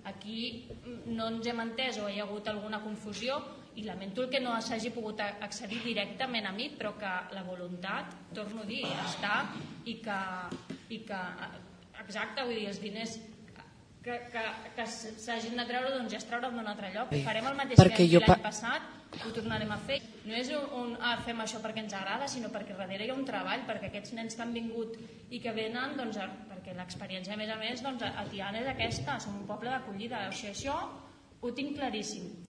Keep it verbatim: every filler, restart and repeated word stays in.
Aquí no ens hem entès o hi ha hagut alguna confusió i lamento el que no s'hagi pogut accedir directament a mi, però que la voluntat, torno a dir, està i que, i que exacte, vull dir, els diners que, que, que s'hagin de treure, doncs ja es trauran d'un altre lloc. Farem el mateix que vam fer l'any passat, ho tornarem a fer. No és un, ah, fem això perquè ens agrada, sinó perquè darrere hi ha un treball, perquè aquests nens que han vingut i que venen, doncs, perquè l'experiència, a més a més, doncs, a Tiana és aquesta, som un poble d'acollida. Això, això ho tinc claríssim.